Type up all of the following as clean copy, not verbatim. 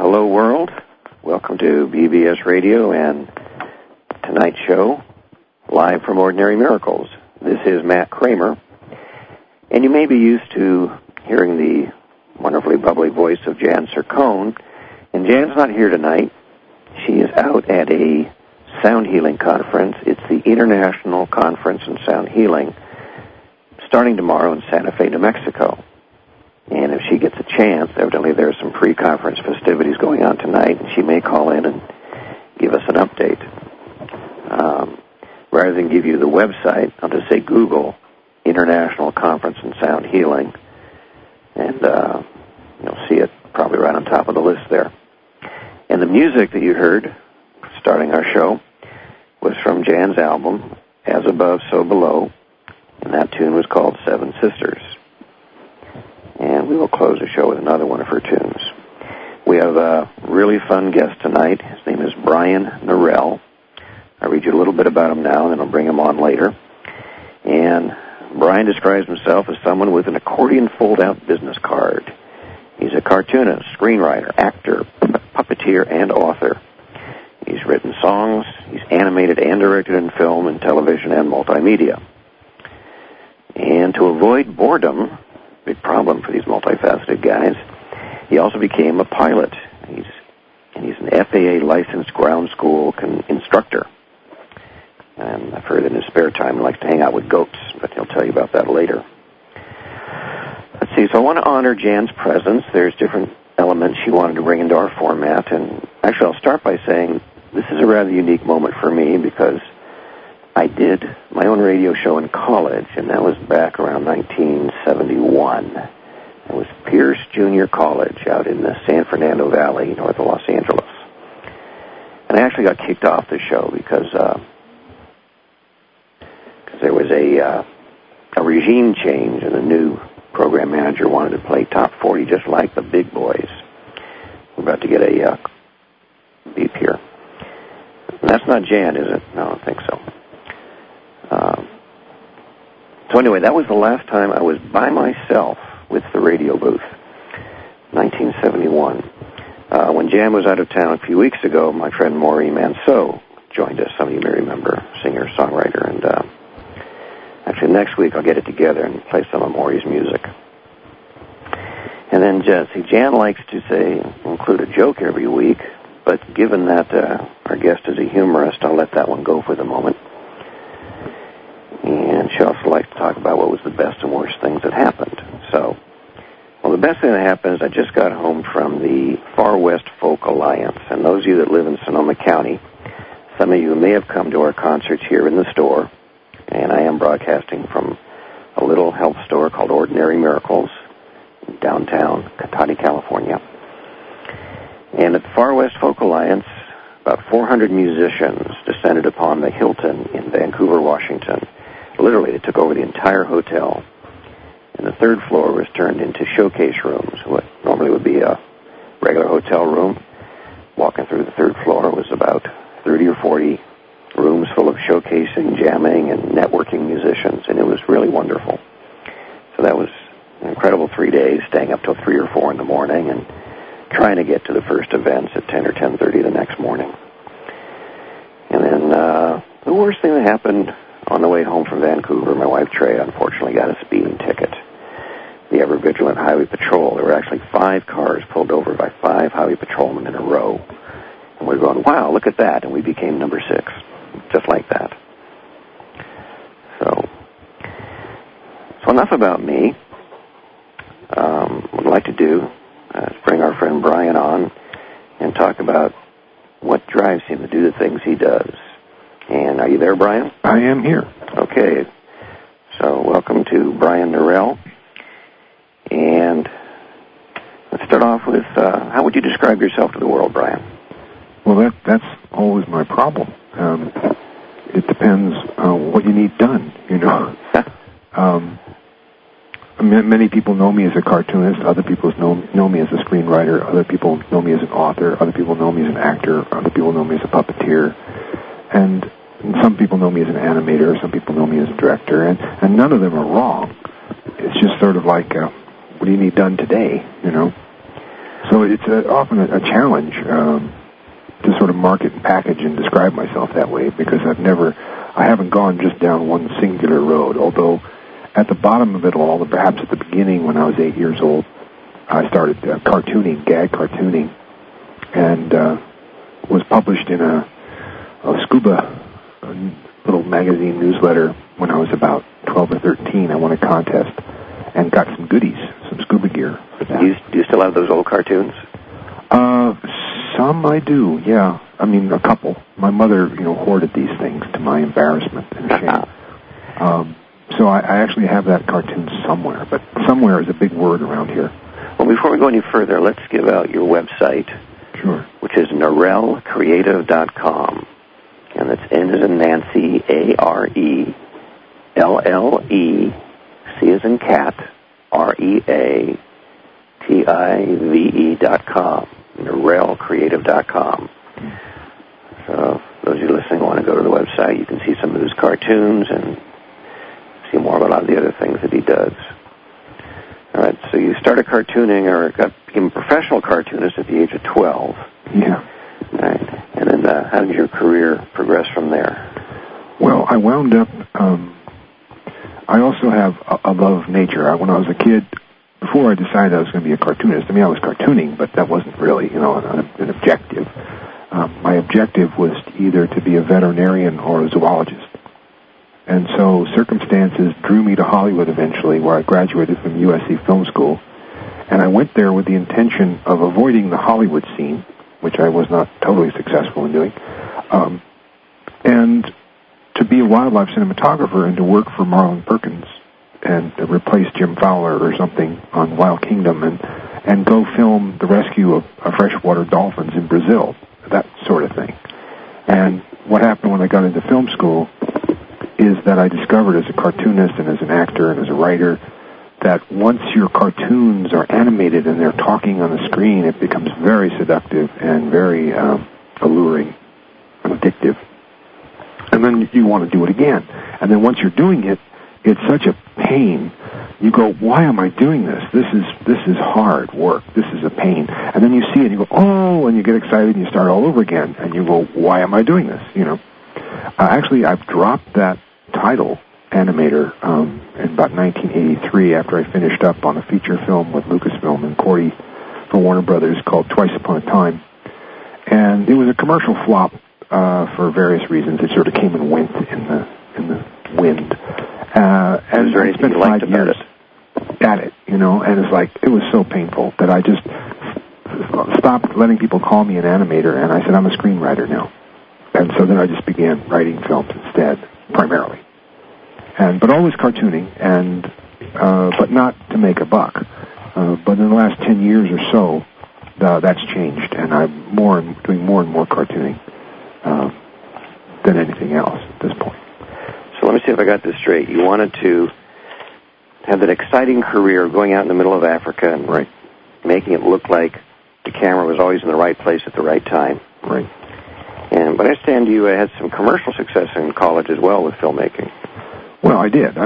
hello world. Welcome to BBS Radio and tonight's show, live from Ordinary Miracles. This is Matt Kramer, and you may be used to hearing the wonderfully bubbly voice of Jan Sircone, and Jan's not here tonight. She is out at a sound healing conference. It's the International Conference in Sound Healing, starting tomorrow in Santa Fe, New Mexico. And if she gets a chance, evidently there are some pre-conference festivities going on tonight, and she may call in and give us an update. Rather than give you the website, I'll just say Google International Conference in Sound Healing, and you'll see it probably right on top of the list there. And the music that you heard starting our show was from Jan's album, As Above, So Below, and that tune was called Seven Sisters. And we will close the show with another one of her tunes. We have a really fun guest tonight. His name is Brian Norell. I'll read you a little bit about him now, and then I'll bring him on later. And Brian describes himself as someone with an accordion fold-out business card. He's a cartoonist, screenwriter, actor, puppeteer, and author. He's written songs. He's animated and directed in film and television and multimedia. And to avoid boredom, big problem for these multifaceted guys, he also became a pilot. He's an FAA licensed ground school instructor. And I've heard in his spare time he likes to hang out with goats, but he'll tell you about that later. Let's see, so I want to honor Jan's presence. There's different elements she wanted to bring into our format, and actually I'll start by saying this is a rather unique moment for me because I did my own radio show in college, and that was back around 1971. It was Pierce Junior College out in the San Fernando Valley, north of Los Angeles. And I actually got kicked off the show because there was a regime change, and the new program manager wanted to play top 40 just like the big boys. We're about to get a beep here. And that's not Jan, is it? No, I don't think so. So anyway, that was the last time I was by myself with the radio booth, 1971. When Jan was out of town a few weeks ago, my friend Maury Manceau joined us. Some of you may remember, singer, songwriter, and actually next week I'll get it together and play some of Maury's music. And then, Jan likes to include a joke every week, but given that our guest is a humorist, I'll let that one go for the moment. And she also likes to talk about what was the best and worst things that happened. So, well, the best thing that happened is I just got home from the Far West Folk Alliance. And those of you that live in Sonoma County, some of you may have come to our concerts here in the store. And I am broadcasting from a little health store called Ordinary Miracles in downtown Cotati, California. And at the Far West Folk Alliance, about 400 musicians descended upon the Hilton in Vancouver, Washington. Literally, they took over the entire hotel. And the third floor was turned into showcase rooms. What normally would be a regular hotel room. Walking through the third floor was about 30 or 40 rooms full of showcasing, jamming, and networking musicians. And it was really wonderful. So that was an incredible 3 days, staying up till 3 or 4 in the morning and trying to get to the first events at 10 or 10:30 the next morning. And then the worst thing that happened on the way home from Vancouver, my wife Trey unfortunately got a speeding ticket. The Ever Vigilant Highway Patrol. There were actually 5 cars pulled over by 5 highway patrolmen in a row. And we're going, wow, look at that. And we became number 6, just like that. So enough about me. What I'd like to do is bring our friend Brian on and talk about what drives him to do the things he does. And are you there, Brian? I am here. Okay. So welcome to Brian Norell. And let's start off with, how would you describe yourself to the world, Brian? Well, that's always my problem. It depends on what you need done, you know. Many people know me as a cartoonist. Other people know me as a screenwriter. Other people know me as an author. Other people know me as an actor. Other people know me as a puppeteer. And some people know me as an animator. Some people know me as a director. And none of them are wrong. It's just sort of like, what do you need done today, you know? So it's often a challenge to sort of market and package and describe myself that way, because I haven't gone just down one singular road, although at the bottom of it all, and perhaps at the beginning when I was 8 years old, I started cartooning, gag cartooning, and was published in a scuba little magazine newsletter when I was about 12 or 13. I won a contest and got some goodies, some scuba gear for that. Do you still have those old cartoons? Some I do, yeah. I mean, a couple. My mother, hoarded these things to my embarrassment and shame. So I actually have that cartoon somewhere, but somewhere is a big word around here. Well, before we go any further, let's give out your website. Sure. Which is narellcreative.com. And that's N as in Nancy, A-R-E, L-L-E, C as in cat, REATIVE.com. narellcreative.com. So those of you listening want to go to the website, you can see some of his cartoons and see more about a lot of the other things that he does. All right, so you started cartooning or became a professional cartoonist at the age of 12. Yeah. All right. And then how did your career progress from there? Well, I wound up, I also have a love of nature. When I was a kid, before I decided I was going to be a cartoonist, I was cartooning, but that wasn't really, an objective. My objective was either to be a veterinarian or a zoologist. And so circumstances drew me to Hollywood eventually, where I graduated from USC Film School. And I went there with the intention of avoiding the Hollywood scene, which I was not totally successful in doing, and to be a wildlife cinematographer and to work for Marlon Perkins and replace Jim Fowler or something on Wild Kingdom and go film the rescue of freshwater dolphins in Brazil, that sort of thing. And what happened when I got into film school is that I discovered as a cartoonist and as an actor and as a writer that once your cartoons are animated and they're talking on the screen, it becomes very seductive and very alluring and addictive. And then you want to do it again. And then once you're doing it, it's such a pain. You go, why am I doing this? This is hard work. This is a pain. And then you see it and you go, oh, and you get excited and you start all over again. And you go, why am I doing this? Actually, I've dropped that title, animator, in about 1983 after I finished up on a feature film with Lucasfilm and Cordy for Warner Brothers called Twice Upon a Time. And it was a commercial flop for various reasons. It sort of came and went in the wind. And I spent 5 years at it, and it's like, it was so painful that I just stopped letting people call me an animator, and I said, I'm a screenwriter now. And so then I just began writing films instead, primarily. But always cartooning, but not to make a buck. But in the last 10 years or so, that's changed, and I'm doing more and more cartooning than anything else at this point. So let me see if I got this straight. You wanted to have that exciting career going out in the middle of Africa and right. making it look like the camera was always in the right place at the right time. Right. But I understand you had some commercial success in college as well with filmmaking. Well, I did.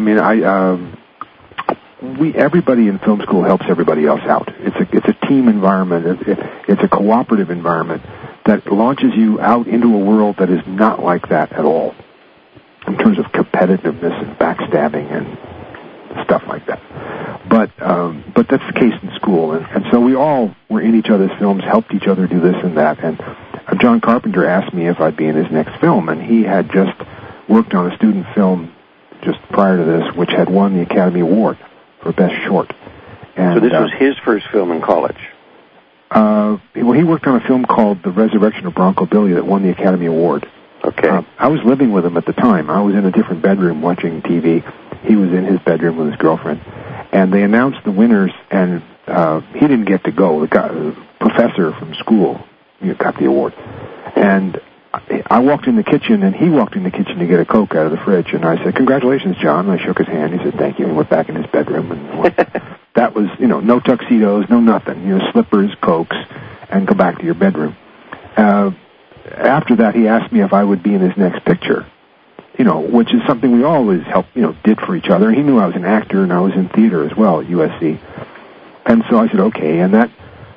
Everybody in film school helps everybody else out. It's a team environment. It's a cooperative environment that launches you out into a world that is not like that at all, in terms of competitiveness and backstabbing and stuff like that. But that's the case in school, and so we all were in each other's films, helped each other do this and that. And John Carpenter asked me if I'd be in his next film, and he had just worked on a student film just prior to this, which had won the Academy Award for Best Short. And, so this was his first film in college? Well, he worked on a film called The Resurrection of Bronco Billy that won the Academy Award. Okay. I was living with him at the time. I was in a different bedroom watching TV. He was in his bedroom with his girlfriend. And they announced the winners, and he didn't get to go. The professor from school got the award. And I walked in the kitchen, and he walked in the kitchen to get a Coke out of the fridge. And I said, "Congratulations, John." And I shook his hand. He said, "Thank you." And went back in his bedroom. And that was, no tuxedos, no nothing. Slippers, Cokes, and go back to your bedroom. After that, he asked me if I would be in his next picture, which is something we always did for each other. He knew I was an actor, and I was in theater as well at USC. And so I said, okay. And that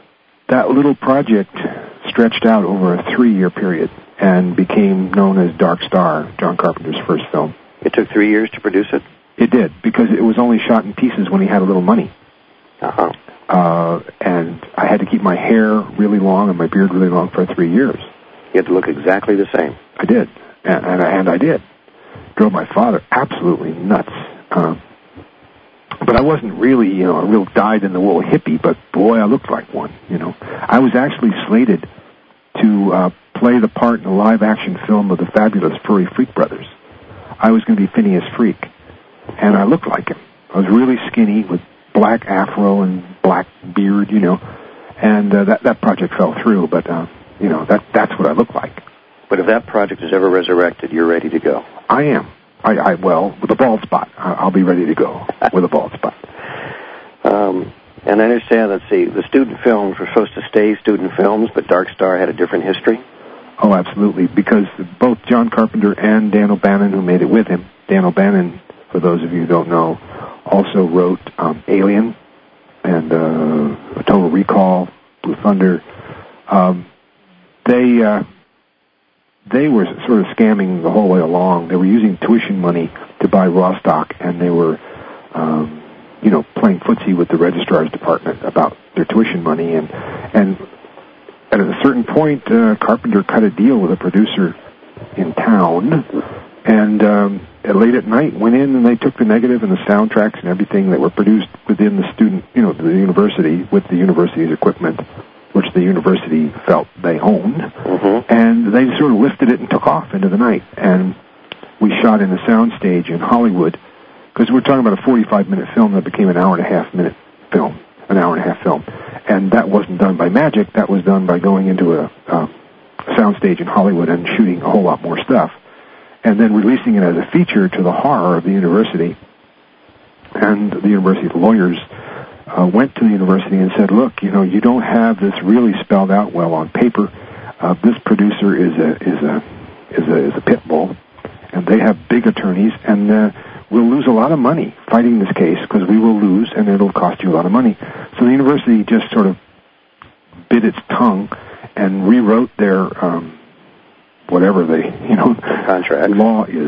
that little project stretched out over a 3-year period and became known as Dark Star, John Carpenter's first film. It took 3 years to produce it? It did, because it was only shot in pieces when he had a little money. Uh-huh. And I had to keep my hair really long and my beard really long for 3 years. You had to look exactly the same. I did, and I did. Drove my father absolutely nuts. But I wasn't really, a real dyed-in-the-wool hippie, but boy, I looked like one, I was actually slated to play the part in a live-action film of the fabulous Furry Freak Brothers. I was going to be Phineas Freak, and I looked like him. I was really skinny with black afro and black beard, and that project fell through, but, that's what I look like. But if that project is ever resurrected, you're ready to go. I am. Well, with a bald spot. I'll be ready to go with a bald spot. And I understand, the student films were supposed to stay student films, but Dark Star had a different history? Oh, absolutely, because both John Carpenter and Dan O'Bannon, who made it with him, Dan O'Bannon, for those of you who don't know, also wrote Alien and Total Recall, Blue Thunder. They were sort of scamming the whole way along. They were using tuition money to buy raw stock, and they were, playing footsie with the registrar's department about their tuition money. And at a certain point, Carpenter cut a deal with a producer in town, and late at night went in and they took the negative and the soundtracks and everything that were produced within the student, the university, with the university's equipment, which the university felt they owned, and they sort of lifted it and took off into the night. And we shot in a soundstage in Hollywood, because we're talking about a 45-minute film that became an hour-and-a-half film. And that wasn't done by magic. That was done by going into a soundstage in Hollywood and shooting a whole lot more stuff, and then releasing it as a feature to the horror of the university. And the university lawyers went to the university and said, look, you don't have this really spelled out well on paper. This producer is a pit bull, and they have big attorneys, and we'll lose a lot of money fighting this case because we will lose, and it'll cost you a lot of money. So the university just sort of bit its tongue and rewrote their whatever they contract law is,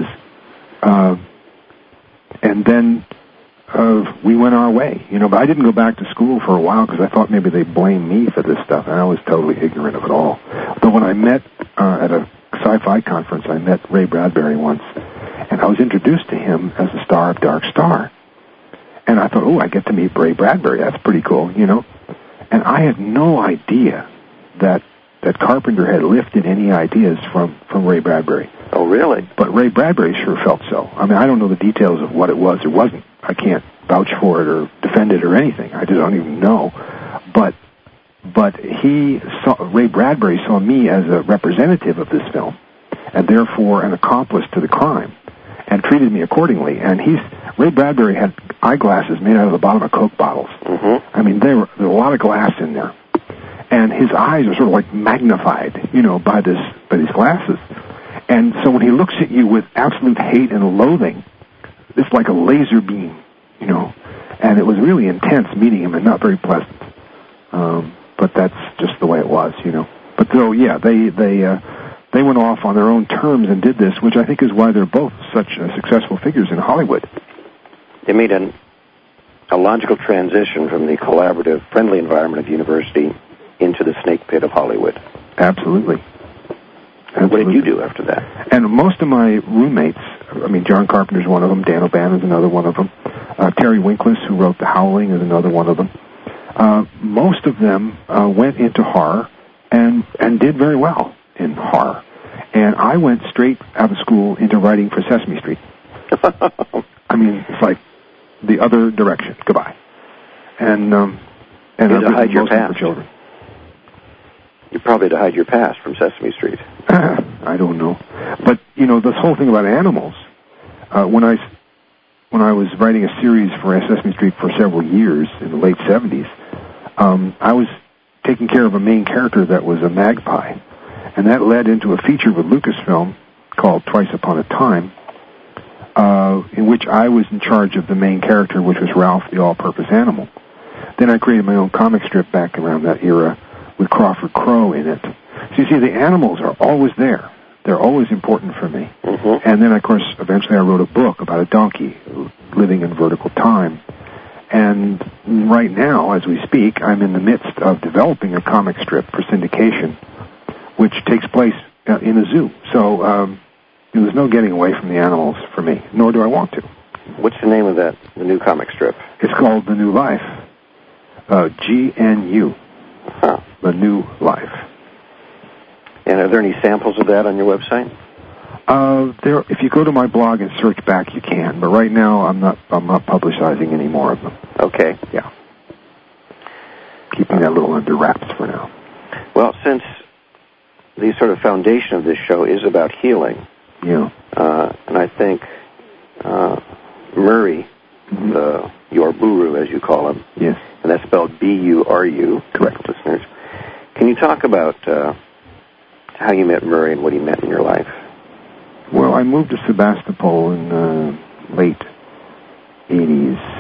and then we went our way, but I didn't go back to school for a while because I thought maybe they'd blame me for this stuff, and I was totally ignorant of it all. But when I met at a sci-fi conference, I met Ray Bradbury once, and I was introduced to him as the star of Dark Star. And I thought, I get to meet Ray Bradbury. That's pretty cool, And I had no idea that Carpenter had lifted any ideas from Ray Bradbury. Oh, really? But Ray Bradbury sure felt so. I mean, I don't know the details of what it was or wasn't. I can't vouch for it or defend it or anything. I just don't even know. But Ray Bradbury saw me as a representative of this film, and therefore an accomplice to the crime, and treated me accordingly. And Ray Bradbury had eyeglasses made out of the bottom of Coke bottles. I mean, there was a lot of glass in there, and his eyes are sort of like magnified, by these glasses. And so when he looks at you with absolute hate and loathing, it's like a laser beam, And it was really intense meeting him and not very pleasant. But that's just the way it was, But though, yeah, they went off on their own terms and did this, which I think is why they're both such successful figures in Hollywood. They made a logical transition from the collaborative, friendly environment of the university into the snake pit of Hollywood. Absolutely. What did you do after that? And most of my roommates, John Carpenter's one of them, Dan O'Bannon's another one of them, Terry Winkless, who wrote The Howling, is another one of them. Most of them went into horror and did very well in horror. And I went straight out of school into writing for Sesame Street. It's like the other direction. Goodbye. And you had to hide your past. For children. You probably had to hide your past from Sesame Street. I don't know. But, this whole thing about animals, when I was writing a series for Sesame Street for several years in the late 70s, I was taking care of a main character that was a magpie. And that led into a feature with Lucasfilm called Twice Upon a Time, in which I was in charge of the main character, which was Ralph the All-Purpose Animal. Then I created my own comic strip back around that era with Crawford Crowe in it. So you see, the animals are always there. They're always important for me. Mm-hmm. And then, of course, eventually I wrote a book about a donkey living in vertical time. And right now, as we speak, I'm in the midst of developing a comic strip for syndication, which takes place in a zoo. So there's no getting away from the animals for me, nor do I want to. What's the name of the new comic strip? It's called The New Life. GNU. Huh. The New Life. And are there any samples of that on your website? There, if you go to my blog and search back, you can. But right now, I'm not publicizing any more of them. Okay. Yeah. Keeping that a little under wraps for now. Well, since the sort of foundation of this show is about healing, yeah, and I think Murray, your guru, as you call him, yes, and that's spelled B-U-R-U. Correct, listeners. Can you talk about how you met Murray and what he meant in your life? Well, I moved to Sebastopol in the late 80s.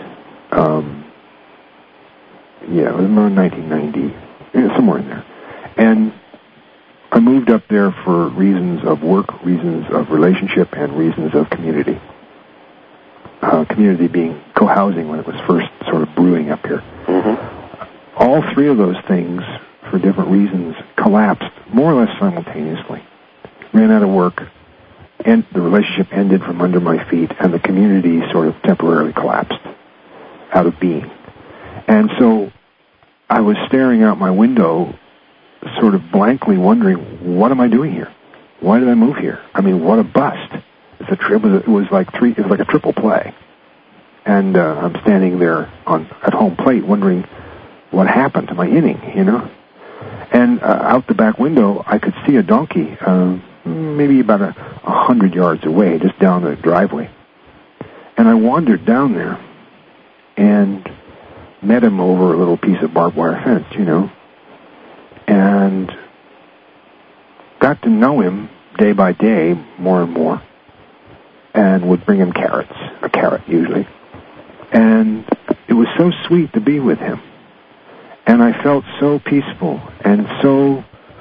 It was around 1990, somewhere in there. And I moved up there for reasons of work, reasons of relationship, and reasons of community. Community being co-housing when it was first sort of brewing up here. Mm-hmm. All three of those things, for different reasons, collapsed more or less simultaneously. Ran out of work, and the relationship ended from under my feet, and the community sort of temporarily collapsed out of being. And so I was staring out my window, sort of blankly wondering, what am I doing here? Why did I move here? I mean, what a bust. It was like a triple play. And I'm standing there at home plate wondering what happened to my inning, you know? And out the back window, I could see a donkey, maybe about 100 yards away, just down the driveway. And I wandered down there and met him over a little piece of barbed wire fence, you know, and got to know him day by day more and more, and would bring him carrots, a carrot usually. And it was so sweet to be with him. And I felt so peaceful and so,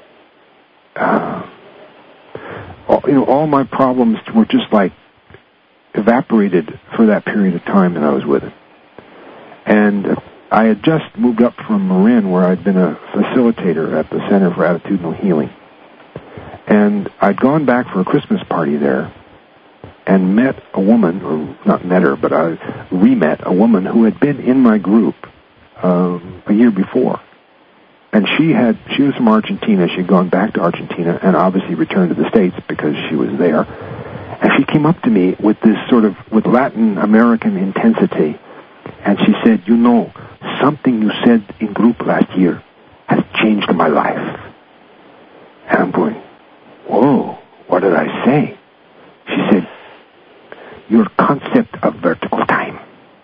all my problems were just like evaporated for that period of time that I was with him. And I had just moved up from Marin, where I'd been a facilitator at the Center for Attitudinal Healing. And I'd gone back for a Christmas party there and met a woman, or not met her, but I re-met a woman who had been in my group a year before. And she was from Argentina. She had gone back to Argentina and obviously returned to the States because she was there. And she came up to me with this with Latin American intensity. And she said, something you said in group last year has changed my life. And I'm going, whoa, what did I say? She said, your concept of vertical time.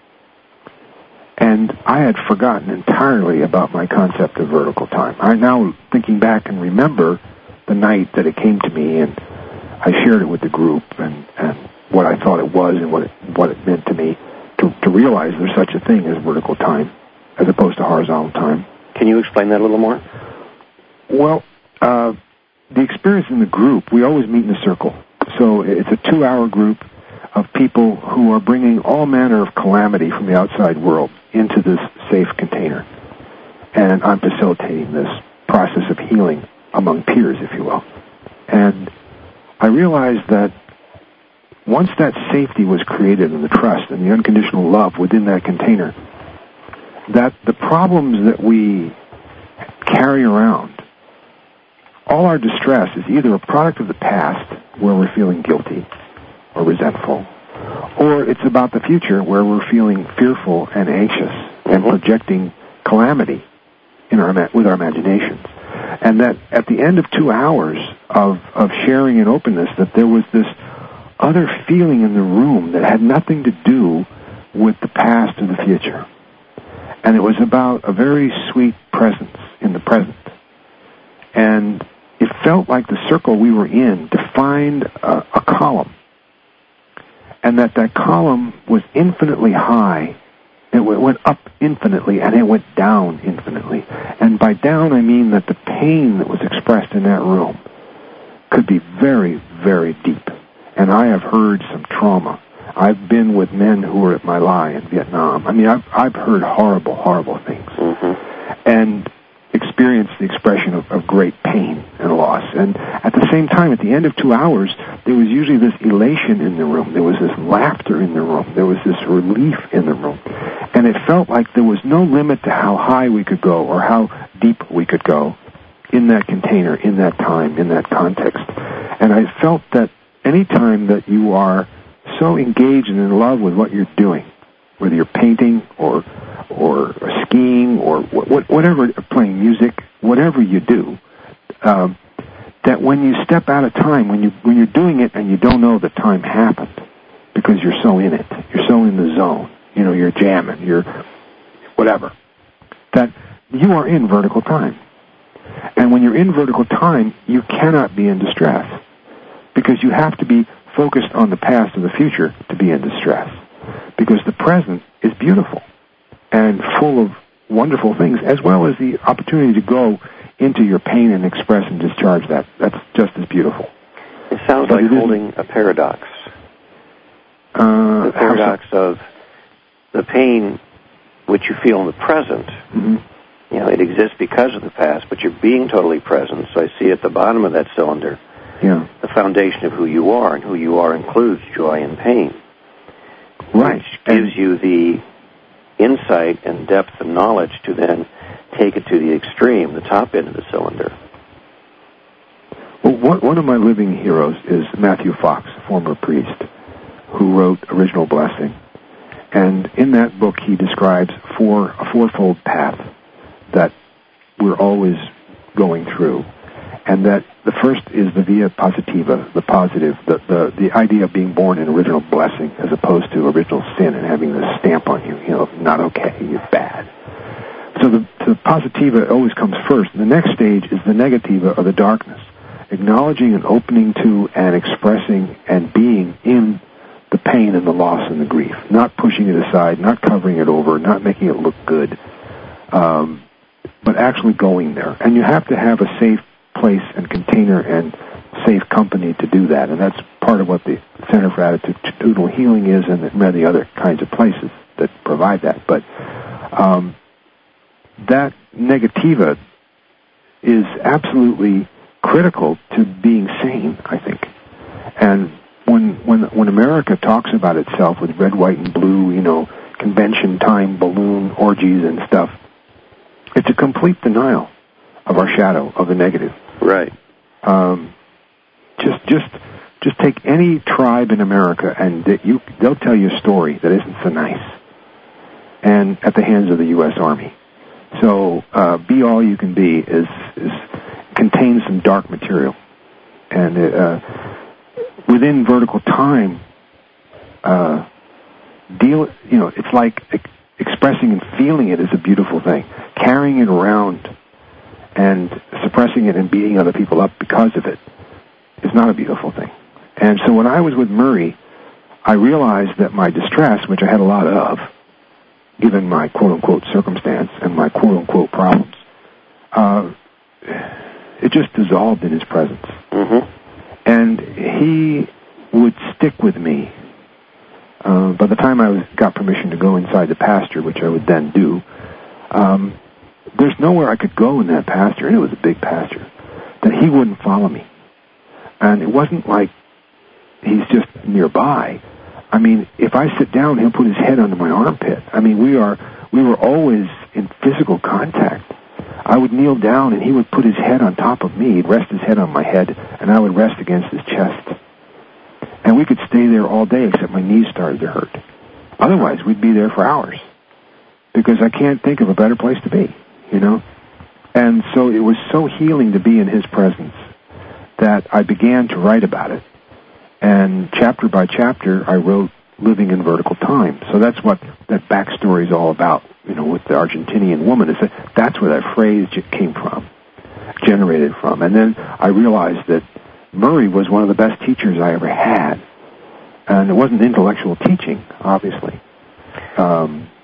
And I had forgotten entirely about my concept of vertical time. I'm now thinking back and remember the night that it came to me, and I shared it with the group and what I thought it was and what it meant to me to realize there's such a thing as vertical time as opposed to horizontal time. Can you explain that a little more? Well, the experience in the group, we always meet in a circle. So it's a 2-hour group of people who are bringing all manner of calamity from the outside world into this safe container. And I'm facilitating this process of healing among peers, if you will. And I realized that once that safety was created and the trust and the unconditional love within that container, that the problems that we carry around, all our distress is either a product of the past, where we're feeling guilty or resentful, or it's about the future, where we're feeling fearful and anxious and projecting calamity with our imaginations. And that at the end of 2 hours of sharing and openness, that there was this other feeling in the room that had nothing to do with the past or the future. And it was about a very sweet presence in the present. And it felt like the circle we were in defined a column. And that column was infinitely high It went up infinitely, and it went down infinitely. And by down, I mean that the pain that was expressed in that room could be very, very deep. And I have heard some trauma. I've been with men who were at My Lai in Vietnam. I mean, I've heard horrible, horrible things. Mm-hmm. And experienced the expression of great pain and loss. And at the same time, at the end of 2 hours, there was usually this elation in the room. There was this laughter in the room. There was this relief in the room. And it felt like there was no limit to how high we could go or how deep we could go in that container, in that time, in that context. And I felt that any time that you are so engaged and in love with what you're doing, whether you're painting or skiing or whatever, playing music, whatever you do, that when you step out of time, when you're doing it and you don't know that time happened because you're so in it, you're so in the zone, you're jamming, you're whatever, that you are in vertical time. And when you're in vertical time, you cannot be in distress because you have to be focused on the past and the future to be in distress, because the present is beautiful and full of wonderful things, as well as the opportunity to go into your pain and express and discharge that. That's just as beautiful. It sounds like holding a paradox. The paradox of the pain which you feel in the present. Mm-hmm. It exists because of the past, but you're being totally present. So I see at the bottom of that cylinder the foundation of who you are, and who you are includes joy and pain. Right. Which gives you the insight and depth and knowledge to then take it to the extreme, the top end of the cylinder. Well, one of my living heroes is Matthew Fox, a former priest, who wrote Original Blessing. And in that book, he describes a fourfold path that we're always going through. And that the first is the via positiva, the positive, the idea of being born in original blessing as opposed to original sin and having this stamp on you, not okay, you're bad. So the positiva always comes first. And the next stage is the negativa, or the darkness, acknowledging and opening to and expressing and being in the pain and the loss and the grief, not pushing it aside, not covering it over, not making it look good, but actually going there. And you have to have a safe place and container and safe company to do that. And that's part of what the Center for Attitudinal Healing is, and many other kinds of places that provide that. But that negativa is absolutely critical to being sane, I think. And when America talks about itself with red, white, and blue, convention time, balloon orgies and stuff, it's a complete denial of our shadow, of the negative. Right. Just take any tribe in America, and they'll tell you a story that isn't so nice, and at the hands of the U.S. Army. So, Be All You Can Be contains some dark material, and within vertical time, it's like expressing and feeling it is a beautiful thing. Carrying it around and suppressing it and beating other people up because of it is not a beautiful thing. And so when I was with Murray, I realized that my distress, which I had a lot of, given my quote-unquote circumstance and my quote-unquote problems, it just dissolved in his presence. Mm-hmm. And he would stick with me. By the time I got permission to go inside the pasture, which I would then do, there's nowhere I could go in that pasture, and it was a big pasture, that he wouldn't follow me. And it wasn't like he's just nearby. I mean, if I sit down, he'll put his head under my armpit. I mean, we were always in physical contact. I would kneel down, and he would put his head on top of me. He'd rest his head on my head, and I would rest against his chest. And we could stay there all day, except my knees started to hurt. Otherwise, we'd be there for hours, because I can't think of a better place to be, And so it was so healing to be in his presence that I began to write about it. And chapter by chapter, I wrote Living in Vertical Time. So that's what that backstory is all about, with the Argentinian woman. That's where that phrase came from, generated from. And then I realized that Murray was one of the best teachers I ever had. And it wasn't intellectual teaching, obviously.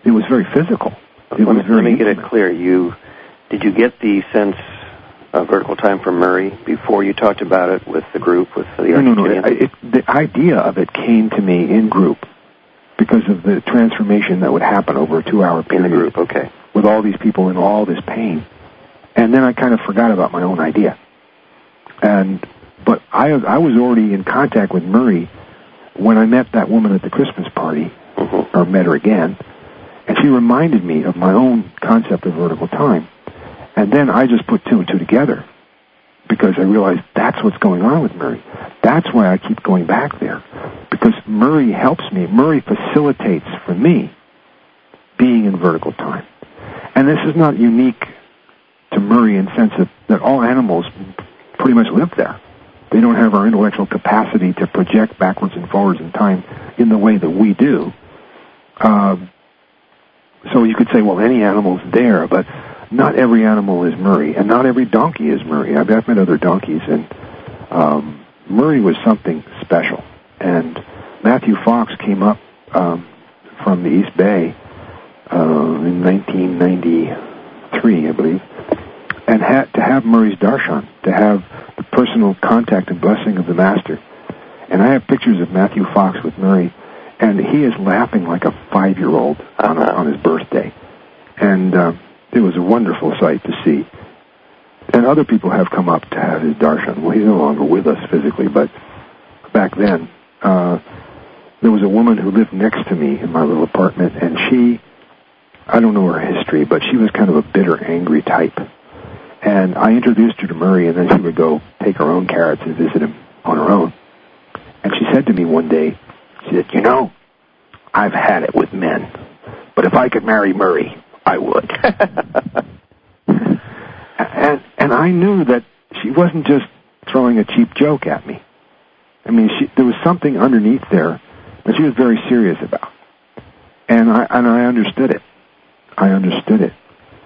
it was very physical. Let me get it clear. Did you get the sense of vertical time from Murray before you talked about it with the group, with the Argentinians? No. The idea of it came to me in group because of the transformation that would happen over a 2-hour period. In the group, okay. With all these people in all this pain. And then I kind of forgot about my own idea. But I was already in contact with Murray when I met that woman at the Christmas party, or met her again, and she reminded me of my own concept of vertical time. And then I just put 2 and 2 together because I realized that's what's going on with Murray. That's why I keep going back there, because Murray helps me. Murray facilitates for me being in vertical time. And this is not unique to Murray in the sense that all animals pretty much live there. They don't have our intellectual capacity to project backwards and forwards in time in the way that we do. So you could say, well, any animal's there, but not every animal is Murray, and not every donkey is Murray. I've met other donkeys, and Murray was something special. And Matthew Fox came up from the East Bay in 1993, I believe, and had to have Murray's darshan, to have the personal contact and blessing of the master. And I have pictures of Matthew Fox with Murray, and he is laughing like a 5-year-old on his birthday. And it was a wonderful sight to see. And other people have come up to have his darshan. Well, he's no longer with us physically, but back then, there was a woman who lived next to me in my little apartment, and she, I don't know her history, but she was kind of a bitter, angry type. And I introduced her to Murray, and then she would go take her own carrots and visit him on her own. And she said to me one day, she said, I've had it with men, but if I could marry Murray, I would. and I knew that she wasn't just throwing a cheap joke at me. I mean, there was something underneath there that she was very serious about. And I understood it. I understood it.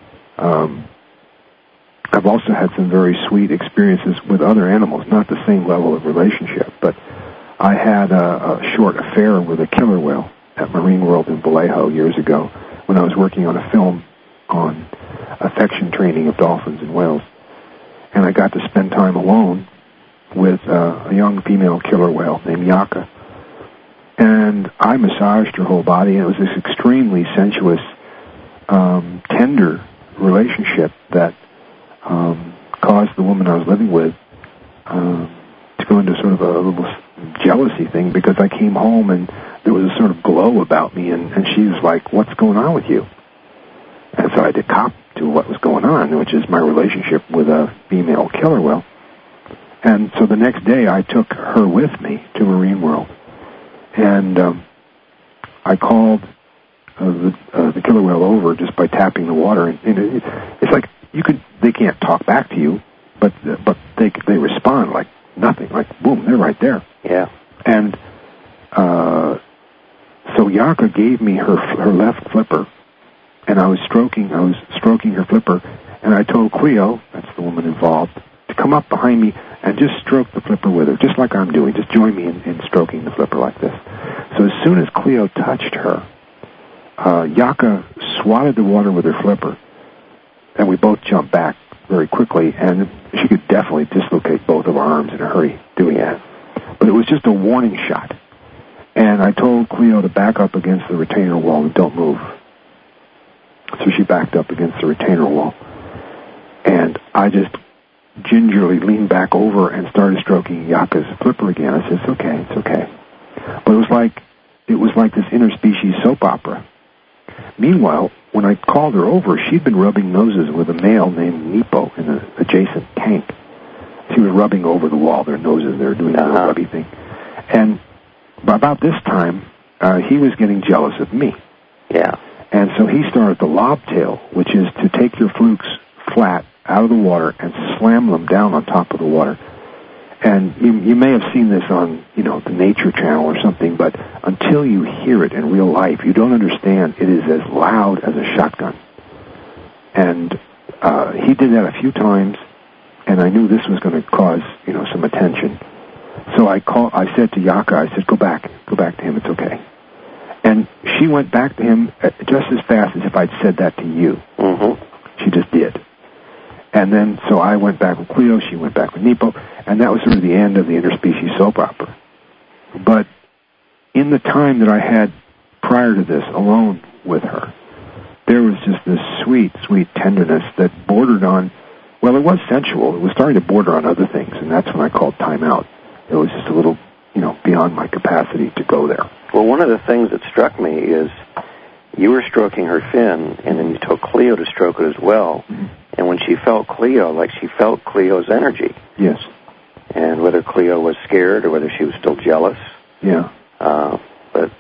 I've also had some very sweet experiences with other animals, not the same level of relationship, but I had a short affair with a killer whale at Marine World in Vallejo years ago when I was working on a film on affection training of dolphins and whales. And I got to spend time alone with a young female killer whale named Yaka. And I massaged her whole body, and it was this extremely sensuous, tender relationship that caused the woman I was living with to go into sort of a little jealousy thing, because I came home and there was a sort of glow about me, and she was like, what's going on with you? And so I had to cop to what was going on, which is my relationship with a female killer whale. And so the next day I took her with me to Marine World, and I called the killer whale over just by tapping the water, and it's like they can't talk back to you, but they respond like nothing, like boom, they're right there. Yeah. And so Yaka gave me her left flipper, and I was stroking her flipper, and I told Cleo, that's the woman involved, to come up behind me and just stroke the flipper with her, just like I'm doing. Just join me in stroking the flipper like this. So as soon as Cleo touched her, Yaka swatted the water with her flipper, and we both jumped back very quickly, and she could definitely dislocate both of our arms in a hurry doing that. But it was just a warning shot. And I told Cleo to back up against the retainer wall and don't move. So she backed up against the retainer wall. And I just gingerly leaned back over and started stroking Yaka's flipper again. I said, it's okay. But it was like this interspecies soap opera. Meanwhile, when I called her over, she'd been rubbing noses with a male named Nepo in an adjacent tank. She was rubbing over the wall, their noses, they were doing the rubby thing. And by about this time, he was getting jealous of me. Yeah. And so he started the lob tail, which is to take your flukes flat out of the water and slam them down on top of the water. And you may have seen this on, the Nature Channel or something, but until you hear it in real life, you don't understand it is as loud as a shotgun. And he did that a few times, and I knew this was going to cause, some attention. So I said to Yaka, go back to him, it's okay. And she went back to him just as fast as if I'd said that to you. Mm-hmm. She just did. And then, so I went back with Cleo, she went back with Nepo, and that was sort of the end of the interspecies soap opera. But in the time that I had prior to this alone with her, there was just this sweet, sweet tenderness that bordered on, well, it was sensual. It was starting to border on other things, and that's when I called time out. It was just a little, beyond my capacity to go there. Well, one of the things that struck me is you were stroking her fin, and then you told Cleo to stroke it as well. Mm-hmm. And when she felt Cleo, like she felt Cleo's energy. Yes. And whether Cleo was scared or whether she was still jealous. Yeah. But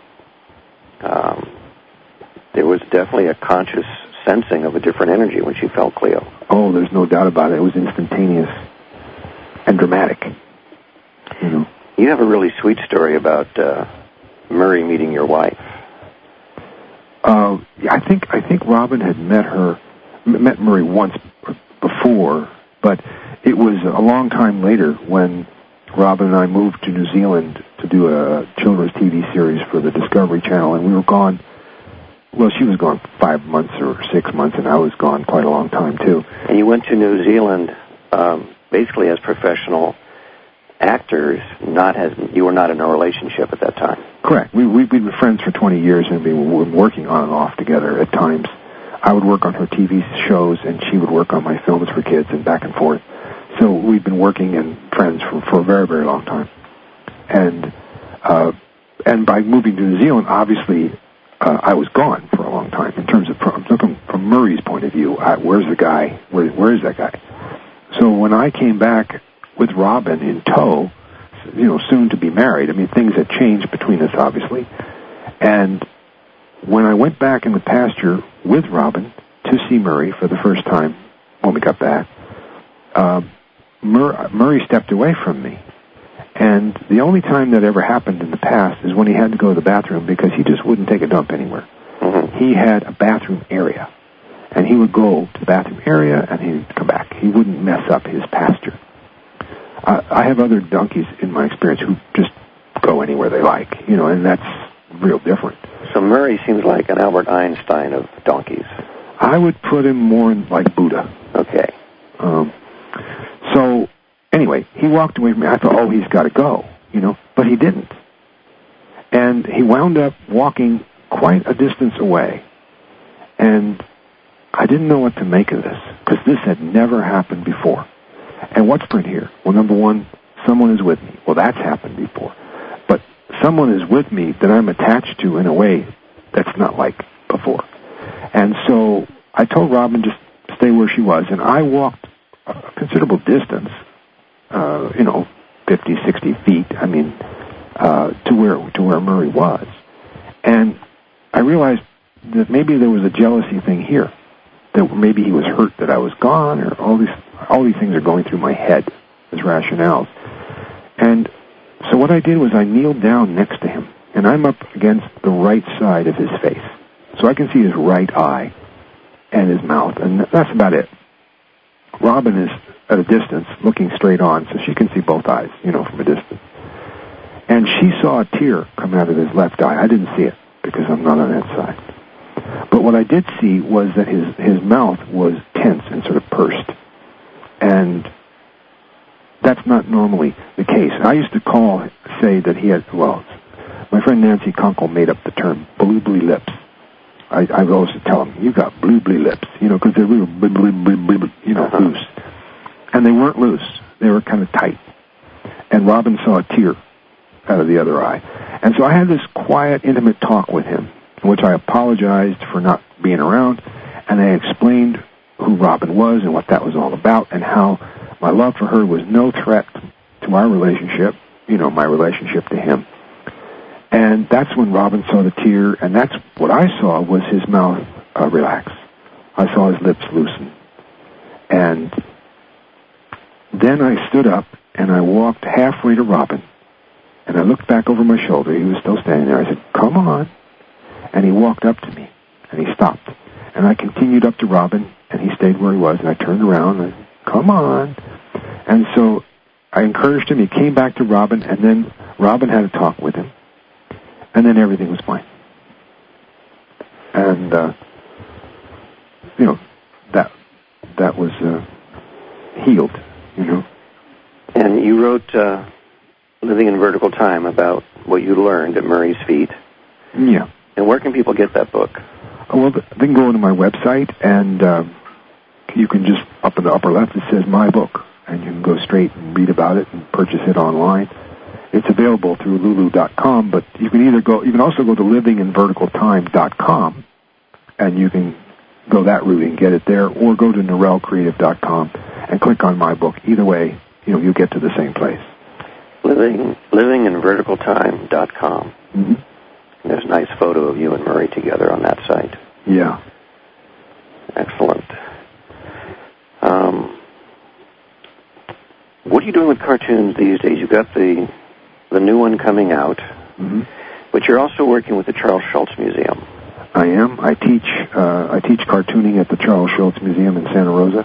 there was definitely a conscious sensing of a different energy when she felt Cleo. Oh, there's no doubt about it. It was instantaneous and dramatic. You have a really sweet story about Murray meeting your wife. I think Robin had met Murray once before, but it was a long time later when Robin and I moved to New Zealand to do a children's TV series for the Discovery Channel, and we were gone. Well, she was gone 5 months or 6 months, and I was gone quite a long time, too. And you went to New Zealand basically as professional actors, you were not in a relationship at that time. Correct. We'd been friends for 20 years, and we were working on and off together at times. I would work on her TV shows, and she would work on my films for kids, and back and forth. So we've been working and friends for a very, very long time. And by moving to New Zealand, obviously, I was gone for a long time. In terms of looking from Murray's point of view, where's the guy? Where is that guy? So when I came back with Robin in tow, soon to be married, I mean, things had changed between us, obviously. And when I went back in the pasture with Robin to see Murray for the first time when we got back, Murray stepped away from me. And the only time that ever happened in the past is when he had to go to the bathroom because he just wouldn't take a dump anywhere. Mm-hmm. He had a bathroom area. And he would go to the bathroom area and he'd come back. He wouldn't mess up his pasture. I have other donkeys in my experience who just go anywhere they like, and that's real different. So Murray seems like an Albert Einstein of donkeys. I would put him more like Buddha. Okay. So, anyway, he walked away from me. I thought, he's got to go, but he didn't. And he wound up walking quite a distance away. And I didn't know what to make of this, because this had never happened before. And what's different here? Well, number one, someone is with me. Well, that's happened before. But someone is with me that I'm attached to in a way that's not like before. And so I told Robin just stay where she was, and I walked a considerable distance, 50, 60 feet, to where Murray was. And I realized that maybe there was a jealousy thing here, that maybe he was hurt that I was gone, or all these things are going through my head as rationales. And so what I did was I kneeled down next to him, and I'm up against the right side of his face. So I can see his right eye and his mouth, and that's about it. Robin is at a distance, looking straight on, so she can see both eyes, from a distance. And she saw a tear come out of his left eye. I didn't see it, because I'm not on that side. But what I did see was that his mouth was tense and sort of pursed. And that's not normally the case. I used to say that he had, my friend Nancy Kunkel made up the term blue lips. I always tell him, you got blue lips, because they're real loose. And they weren't loose. They were kind of tight. And Robin saw a tear out of the other eye. And so I had this quiet, intimate talk with him, in which I apologized for not being around, and I explained who Robin was and what that was all about, and how my love for her was no threat to our relationship, my relationship to him. And that's when Robin saw the tear, and that's what I saw was his mouth relax. I saw his lips loosen. And then I stood up, and I walked halfway to Robin, and I looked back over my shoulder. He was still standing there. I said, come on. And he walked up to me, and he stopped. And I continued up to Robin, and he stayed where he was, and I turned around, and I said, come on. And so I encouraged him. He came back to Robin, and then Robin had a talk with him. And then everything was fine. And, that was healed, And you wrote Living in Vertical Time about what you learned at Murray's Feet. Yeah. And where can people get that book? Well, they can go to my website, and you can just, up in the upper left, it says My Book, and you can go straight and read about it and purchase it online. It's available through Lulu.com, but you can also go to livinginverticaltime.com, and you can go that route and get it there, or go to NorelCreative.com and click on My Book. Either way, you'll get to the same place. Livinginverticaltime.com. Mm-hmm. There's a nice photo of you and Murray together on that site. Yeah. Excellent. What are you doing with cartoons these days? You've got the new one coming out, mm-hmm. but you're also working with the Charles Schulz Museum. I am. I teach cartooning at the Charles Schulz Museum in Santa Rosa.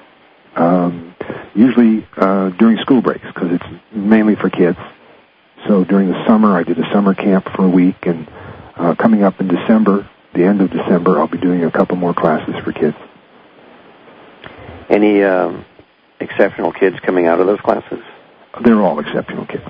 Usually during school breaks, because it's mainly for kids. So during the summer, I did a summer camp for a week, and coming up in December, the end of December, I'll be doing a couple more classes for kids. Any exceptional kids coming out of those classes? They're all exceptional kids.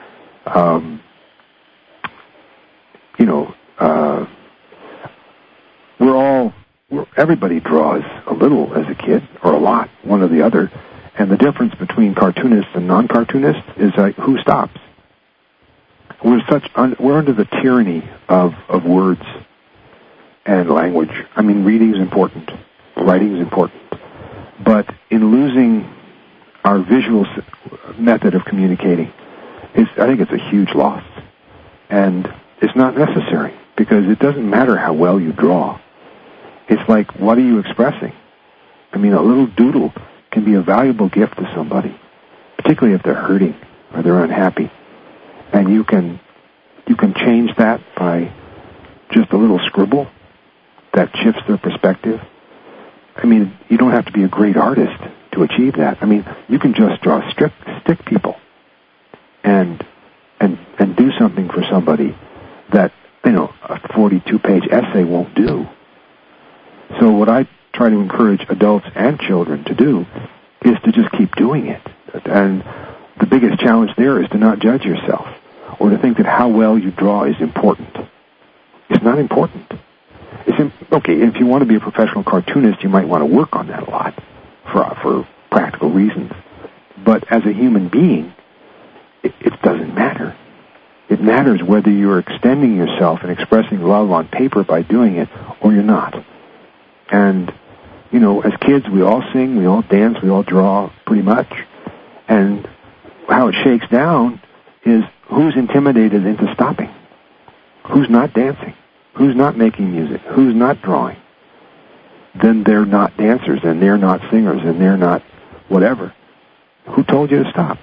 Everybody draws a little as a kid, or a lot, one or the other, and the difference between cartoonists and non-cartoonists is who stops. We're under the tyranny of words and language. I mean, reading is important, writing is important, but in losing our visual method of communicating, I think it's a huge loss, and it's not necessary, because it doesn't matter how well you draw. It's like, what are you expressing? I mean, a little doodle can be a valuable gift to somebody, particularly if they're hurting or they're unhappy. And you can change that by just a little scribble that shifts their perspective. I mean, you don't have to be a great artist to achieve that. I mean, you can just draw stick people and do something for somebody that, a 42-page essay won't do. So what I try to encourage adults and children to do is to just keep doing it. And the biggest challenge there is to not judge yourself, or to think that how well you draw is important. It's not important. Okay, if you want to be a professional cartoonist, you might want to work on that a lot for practical reasons. But as a human being, it doesn't matter. It matters whether you're extending yourself and expressing love on paper by doing it, or you're not. And, as kids, we all sing, we all dance, we all draw, pretty much. And how it shakes down is who's intimidated into stopping, who's not dancing, who's not making music, who's not drawing. Then they're not dancers, and they're not singers, and they're not whatever. Who told you to stop?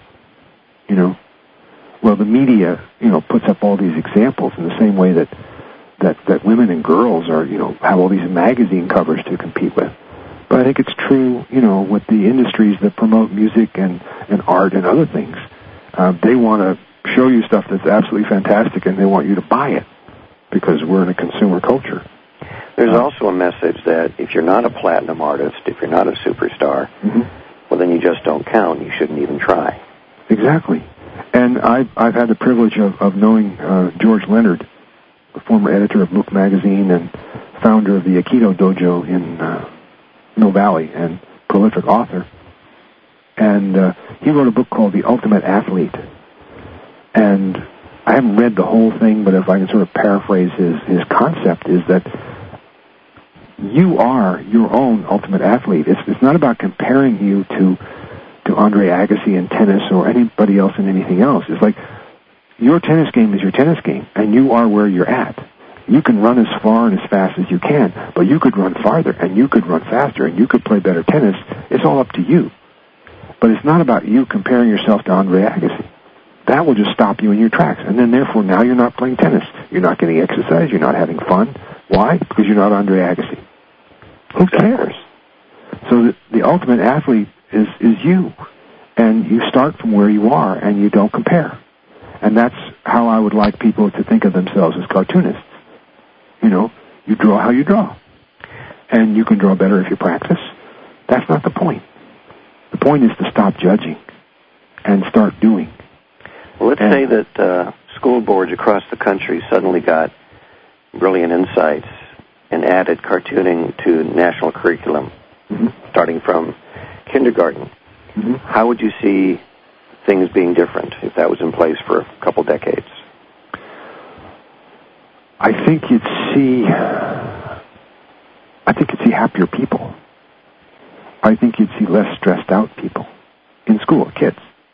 Well, the media, puts up all these examples in the same way that women and girls are, have all these magazine covers to compete with. But I think it's true, with the industries that promote music and art and other things. They want to show you stuff that's absolutely fantastic, and they want you to buy it, because we're in a consumer culture. There's also a message that if you're not a platinum artist, if you're not a superstar, mm-hmm. well, then you just don't count. You shouldn't even try. Exactly. And I've had the privilege of knowing George Leonard, the former editor of Look magazine and founder of the Aikido Dojo in Mill Valley, and prolific author. And he wrote a book called The Ultimate Athlete. And I haven't read the whole thing, but if I can sort of paraphrase his concept, is that you are your own ultimate athlete. It's not about comparing you to Andre Agassi in tennis or anybody else in anything else. It's like, your tennis game is your tennis game, and you are where you're at. You can run as far and as fast as you can, but you could run farther, and you could run faster, and you could play better tennis. It's all up to you. But it's not about you comparing yourself to Andre Agassi. That will just stop you in your tracks, and then therefore now you're not playing tennis. You're not getting exercise. You're not having fun. Why? Because you're not Andre Agassi. Who cares? So the ultimate athlete is you, and you start from where you are, and you don't compare. And that's how I would like people to think of themselves as cartoonists. You draw how you draw. And you can draw better if you practice. That's not the point. The point is to stop judging and start doing. Well, let's say that school boards across the country suddenly got brilliant insights and added cartooning to national curriculum, starting from kindergarten. How would you see things being different if that was in place for a couple decades? I think you'd see happier people. I think you'd see less stressed out people in school, kids.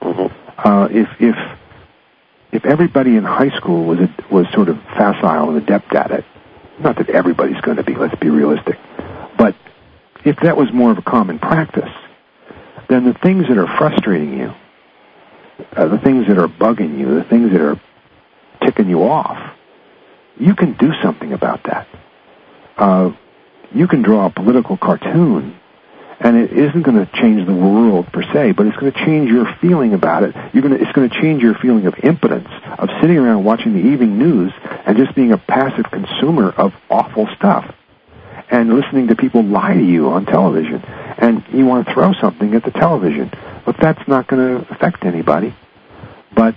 If everybody in high school was sort of facile and adept at it, not that everybody's going to be, let's be realistic, but if that was more of a common practice, then the things that are frustrating you, the things that are bugging you, the things that are ticking you off, you can do something about that. You can draw a political cartoon, and it isn't going to change the world per se, but it's going to change your feeling about it. It's going to change your feeling of impotence, of sitting around watching the evening news and just being a passive consumer of awful stuff, and listening to people lie to you on television. And you want to throw something at the television, but that's not going to affect anybody. But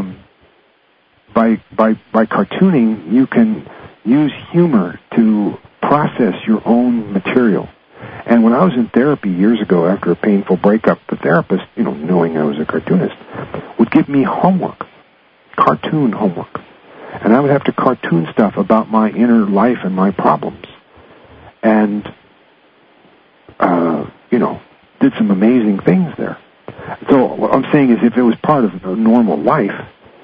by cartooning, you can use humor to process your own material. And when I was in therapy years ago after a painful breakup, the therapist, knowing I was a cartoonist, would give me homework, cartoon homework. And I would have to cartoon stuff about my inner life and my problems. And, did some amazing things there. So what I'm saying is if it was part of a normal life,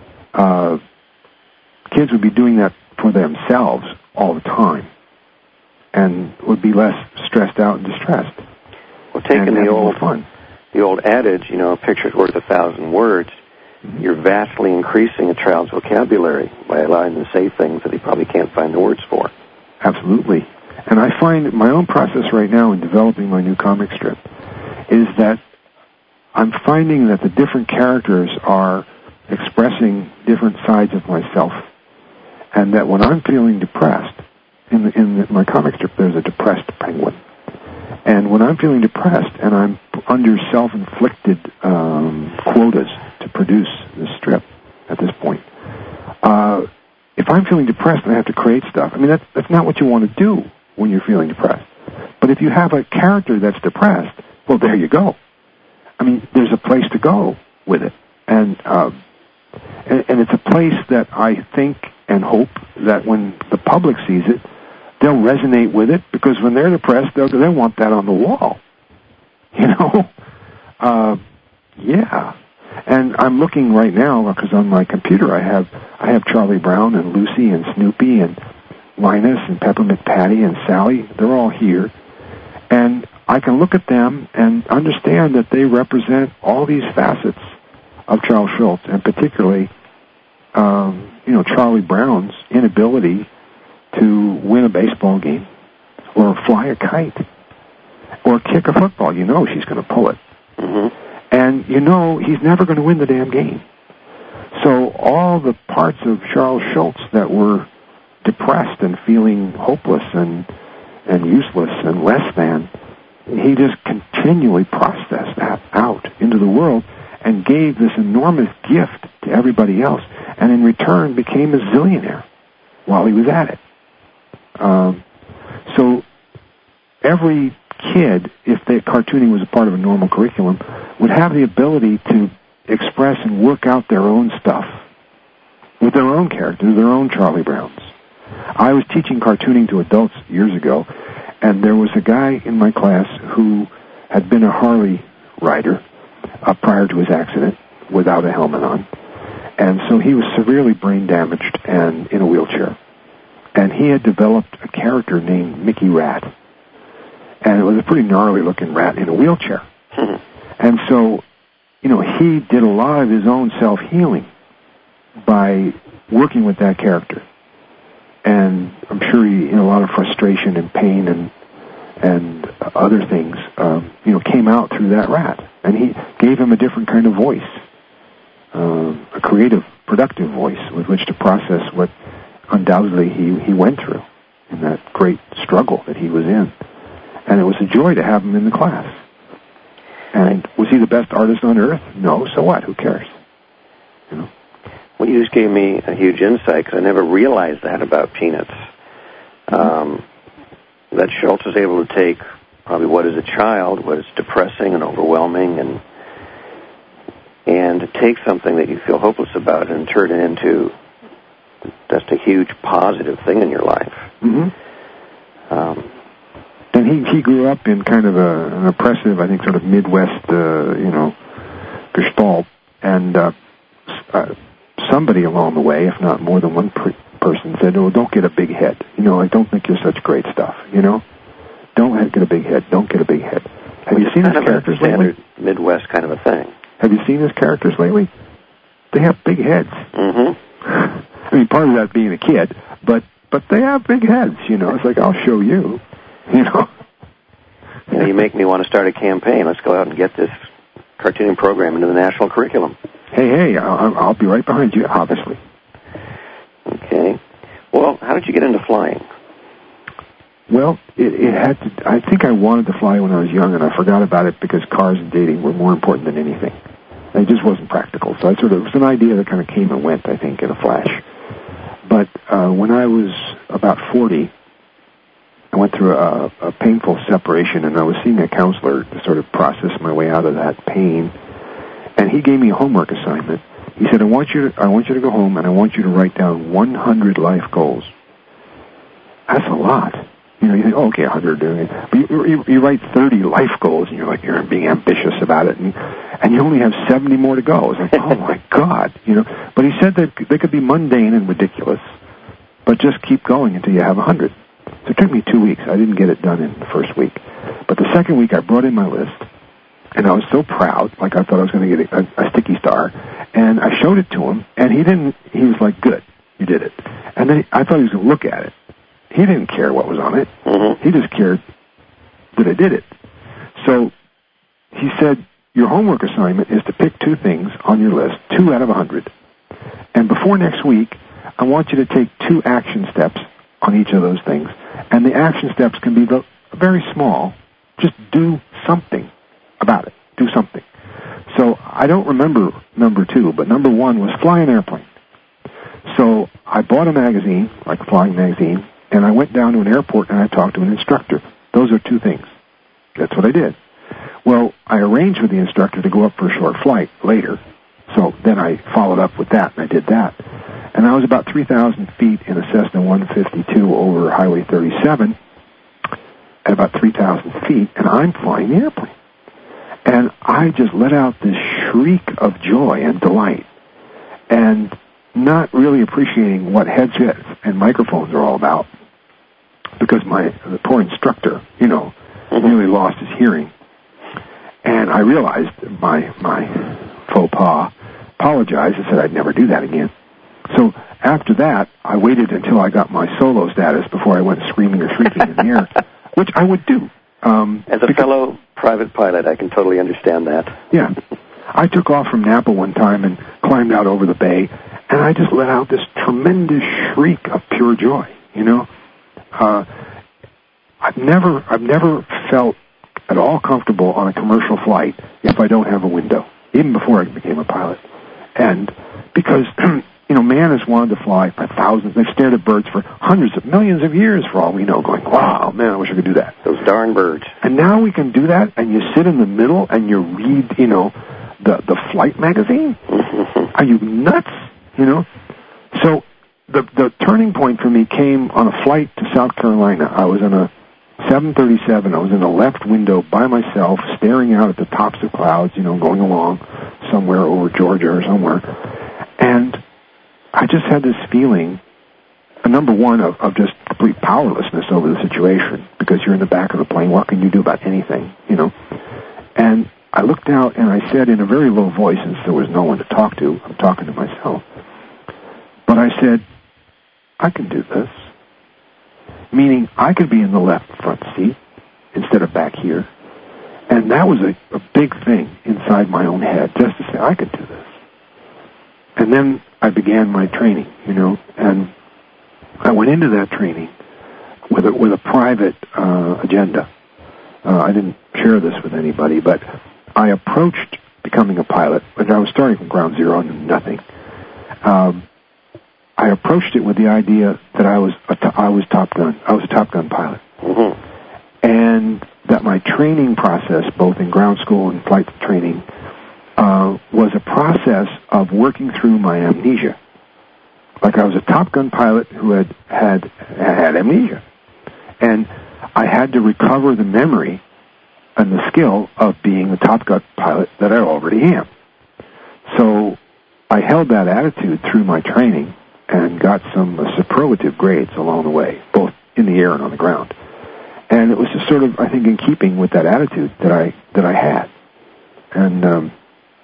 kids would be doing that for themselves all the time and would be less stressed out and distressed. Well, taking the old adage, a picture's worth 1,000 words, you're vastly increasing a child's vocabulary by allowing them to say things that he probably can't find the words for. Absolutely. And I find my own process right now in developing my new comic strip is that I'm finding that the different characters are expressing different sides of myself. And that when I'm feeling depressed, in my comic strip there's a depressed penguin. And when I'm feeling depressed and I'm under self-inflicted quotas to produce this strip at this point, if I'm feeling depressed and I have to create stuff, that's not what you want to do when you're feeling depressed. But if you have a character that's depressed, well, there you go. There's a place to go with it. And it's a place that I think and hope that when the public sees it, they'll resonate with it, because when they're depressed, they want that on the wall. Yeah. And I'm looking right now, because on my computer I have Charlie Brown and Lucy and Snoopy and Linus and Peppermint Patty and Sally. They're all here. And I can look at them and understand that they represent all these facets of Charles Schulz, and particularly, Charlie Brown's inability to win a baseball game or fly a kite or kick a football. She's going to pull it. And he's never going to win the damn game. So all the parts of Charles Schulz that were depressed and feeling hopeless and useless and less than, he just continually processed that out into the world and gave this enormous gift to everybody else, and in return became a zillionaire while he was at it. So every kid, if cartooning was a part of a normal curriculum, would have the ability to express and work out their own stuff with their own characters, their own Charlie Browns. I was teaching cartooning to adults years ago, and there was a guy in my class who had been a Harley rider prior to his accident without a helmet on. And so he was severely brain damaged and in a wheelchair. And he had developed a character named Mickey Rat. And it was a pretty gnarly-looking rat in a wheelchair. And so, he did a lot of his own self-healing by working with that character. And I'm sure he, in a lot of frustration and pain and other things, came out through that rat. And he gave him a different kind of voice, a creative, productive voice with which to process what undoubtedly he went through. in that great struggle that he was in. And it was a joy to have him in the class. And was he the best artist on earth? No, so what? Who cares? You know? Well, you just gave me a huge insight, because I never realized that about Peanuts. That Schultz was able to take probably what as a child was depressing and overwhelming, and to take something that you feel hopeless about and turn it into just a huge positive thing in your life. Mm-hmm. And he grew up in kind of an oppressive, I think, sort of Midwest, gestalt, and somebody along the way, if not more than one person, said, "Oh, don't get a big head. I don't think you're such great stuff. Don't get a big head. Don't get a big head." Have you seen his characters lately? Midwest kind of a thing. Have you seen his characters lately? They have big heads. Mm-hmm. I mean, part of that being a kid, but they have big heads. It's like, I'll show you. You make me want to start a campaign. Let's go out and get this cartooning program into the national curriculum. Hey, I'll be right behind you, obviously. Okay. Well, how did you get into flying? Well, it had to. I think I wanted to fly when I was young, and I forgot about it because cars and dating were more important than anything. And it just wasn't practical. So it was an idea that kind of came and went, I think, in a flash. But when I was about 40, I went through a painful separation, and I was seeing a counselor to sort of process my way out of that pain. And he gave me a homework assignment. He said, I want you to go home, and I want you to write down 100 life goals. That's a lot. You think, okay, 100 doing it. But you write 30 life goals, and you're being ambitious about it, and you only have 70 more to go. It's like, oh my God, But he said that they could be mundane and ridiculous, but just keep going until you have 100. So it took me 2 weeks. I didn't get it done in the first week. But the second week, I brought in my list, and I was so proud, like I thought I was going to get a sticky star, and I showed it to him, and he was like, good, you did it. And then I thought he was going to look at it. He didn't care what was on it. Mm-hmm. He just cared that I did it. So he said, your homework assignment is to pick 2 things on your list, 2 out of 100. And before next week, I want you to take 2 action steps on each of those things. And the action steps can be very small. Just do something about it. Do something. So I don't remember number 2, but number 1 was fly an airplane. So I bought a magazine, like a flying magazine, and I went down to an airport and I talked to an instructor. Those are 2 things. That's what I did. Well, I arranged with the instructor to go up for a short flight later. So then I followed up with that, and I did that. And I was about 3,000 feet in a Cessna 152 over Highway 37 at about 3,000 feet, and I'm flying the airplane. And I just let out this shriek of joy and delight, and not really appreciating what headsets and microphones are all about, because the poor instructor, really lost his hearing. And I realized my faux pas, apologized, and said I'd never do that again. So after that, I waited until I got my solo status before I went screaming or shrieking in the air, which I would do. As a fellow private pilot, I can totally understand that. Yeah. I took off from Napa one time and climbed out over the bay, and I just let out this tremendous shriek of pure joy, I've never felt at all comfortable on a commercial flight if I don't have a window, even before I became a pilot. And because, man has wanted to fly for thousands. They've stared at birds for hundreds of millions of years, for all we know, going, wow, man, I wish I could do that. Those darn birds. And now we can do that, and you sit in the middle and you read, the flight magazine? Are you nuts? So the turning point for me came on a flight to South Carolina. I was in a 737. I was in the left window by myself, staring out at the tops of clouds, going along somewhere over Georgia or somewhere. And I just had this feeling, number one, of just complete powerlessness over the situation, because you're in the back of the plane. What can you do about anything, And I looked out and I said in a very low voice, since there was no one to talk to, I'm talking to myself, but I said, I can do this. Meaning I could be in the left front seat instead of back here. And that was a big thing inside my own head, just to say, I could do this. And then I began my training, and I went into that training with a private agenda. I didn't share this with anybody, but I approached becoming a pilot, and I was starting from ground zero and nothing. I approached it with the idea that I was Top Gun. I was a Top Gun pilot. Mm-hmm. And that my training process, both in ground school and flight training, was a process of working through my amnesia. Like I was a Top Gun pilot who had amnesia. And I had to recover the memory and the skill of being the Top Gun pilot that I already am. So I held that attitude through my training and got some superlative grades along the way, both in the air and on the ground. And it was just sort of, I think, in keeping with that attitude that I had. And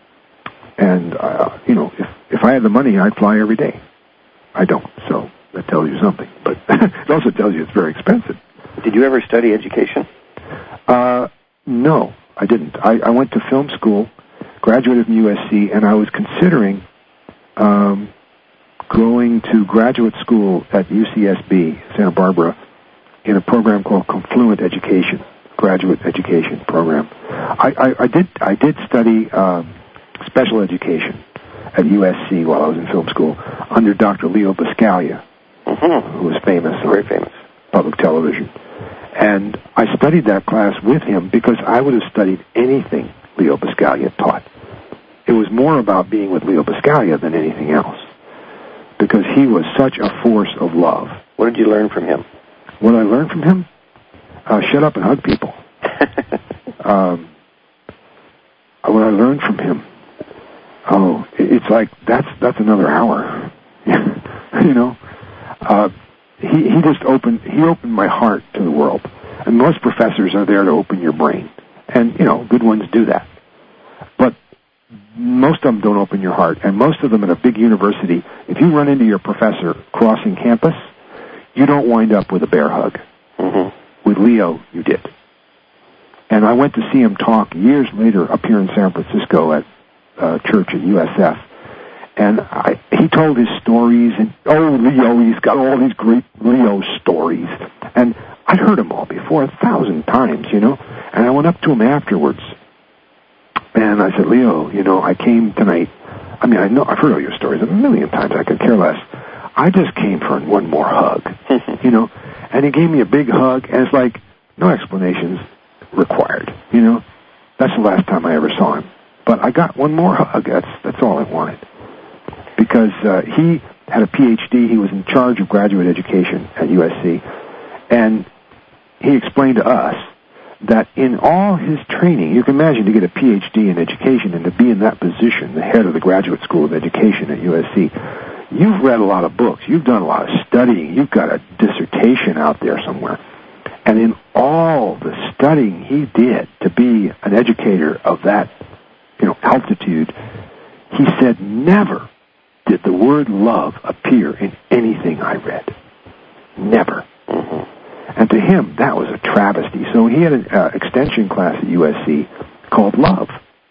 you know, if I had the money, I'd fly every day. I don't, so that tells you something. But it also tells you it's very expensive. Did you ever study education? No, I didn't. I went to film school, graduated from USC, and I was considering going to graduate school at UCSB, Santa Barbara, in a program called Confluent Education, graduate education program. I did study special education at USC while I was in film school under Dr. Leo Buscaglia, who was famous very famous public television. And I studied that class with him because I would have studied anything Leo Buscaglia taught. It was more about being with Leo Buscaglia than anything else, because he was such a force of love. What did you learn from him? What I learned from him? Shut up and hug people. What I learned from him? Oh, it's like that's another hour. You know, he just opened my heart to the world. And most professors are there to open your brain, and you know, good ones do that. But most of them don't open your heart, and most of them at a big university, if you run into your professor crossing campus, you don't wind up with a bear hug. Mm-hmm. With Leo, you did. And I went to see him talk years later up here in San Francisco at church at USF. And he told his stories, and Leo, he's got all these great Leo stories. And I'd heard them all before 1,000 times, you know. And I went up to him afterwards, and I said, Leo, you know, I came tonight. I mean, I've heard all your stories 1,000,000 times. I could care less. I just came for one more hug, you know. And he gave me a big hug, and it's like, no explanations required, you know. That's the last time I ever saw him. But I got one more hug. That's all I wanted. Because he had a PhD. He was in charge of graduate education at USC. And he explained to us that in all his training, you can imagine to get a PhD in education and to be in that position, the head of the Graduate School of Education at USC, you've read a lot of books. You've done a lot of studying. You've got a dissertation out there somewhere. And in all the studying he did to be an educator of that, you know, altitude, he said never did the word love appear in anything I read. Never. Mm-hmm. And to him, that was a travesty. So he had an extension class at USC called Love.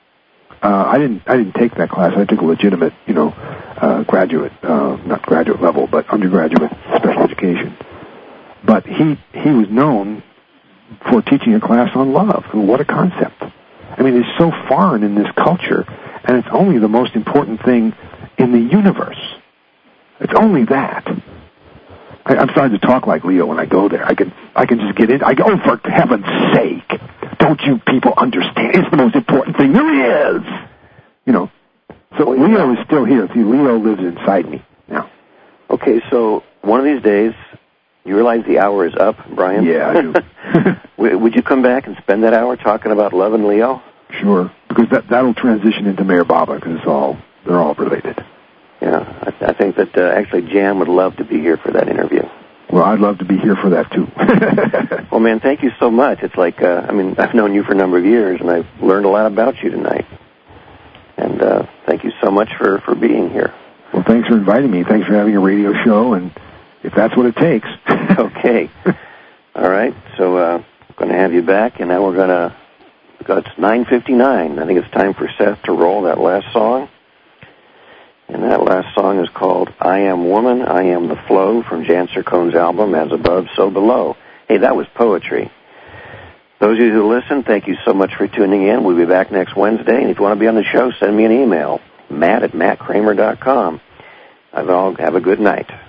I didn't take that class. I took a legitimate, you know, graduate, not graduate level, but undergraduate special education. But he was known for teaching a class on love. And what a concept. I mean, it's so foreign in this culture, and it's only the most important thing in the universe. It's only that. I'm starting to talk like Leo when I go there. I can just get in. I go, oh, for heaven's sake, don't you people understand? It's the most important thing there is. You know, so Leo is still here. See, Leo lives inside me now. Okay, so one of these days, you realize the hour is up, Brian? Yeah, I do. Would you come back and spend that hour talking about love and Leo? Sure, because that'll transition into Meher Baba, because they're all related. Yeah, I think that actually Jan would love to be here for that interview. Well, I'd love to be here for that, too. Well, man, thank you so much. It's like, I mean, I've known you for a number of years, and I've learned a lot about you tonight. And thank you so much for being here. Well, thanks for inviting me. Thanks for having a radio show, and if that's what it takes. Okay. All right, so I'm going to have you back, and now it's 9:59. I think it's time for Seth to roll that last song. And that last song is called I Am Woman, I Am the Flow from Jan Sircone's album, As Above, So Below. Hey, that was poetry. Those of you who listen, thank you so much for tuning in. We'll be back next Wednesday, and if you want to be on the show, send me an email, matt@mattkramer.com. Have a good night.